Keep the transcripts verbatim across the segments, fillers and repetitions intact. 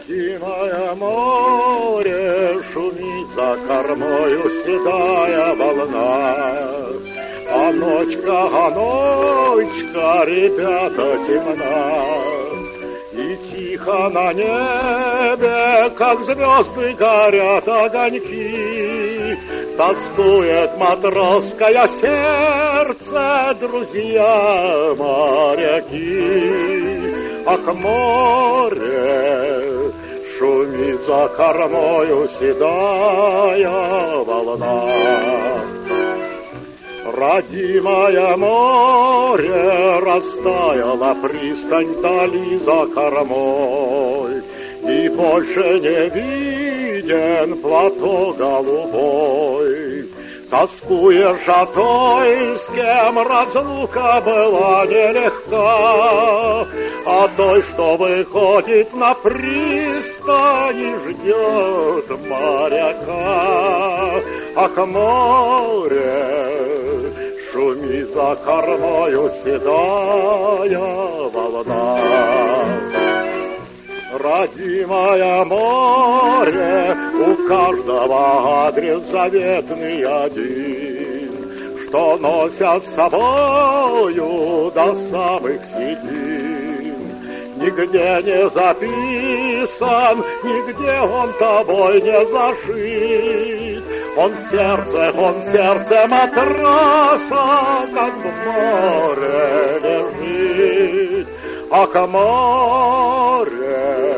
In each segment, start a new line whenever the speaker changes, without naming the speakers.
Родимое море шумит за кормою седая волна. А ночка, а ночка, ребята, темна. И тихо на небе, как звезды, горят огоньки. Тоскует матросское сердце, друзья моряки. Ах, море, шумит за кормою седая волна. Родимое море, растаяла пристань дали за кормой, и больше не виден платок голубой. Тоскуешь о той, с кем разлука была нелегка, о той, что выходит на пристань и ждет моряка. Ах, море, шумит за кормою седая волна. Родимое море, у каждого адрес заветный один, что носят с собою до самых седин. Нигде не записан, нигде он тобой не зашит. Он в сердце, он в сердце матроса, как в море лежит. Ах, море,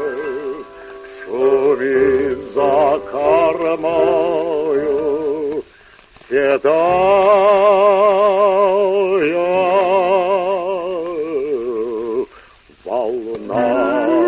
шумит за кормою седая волна.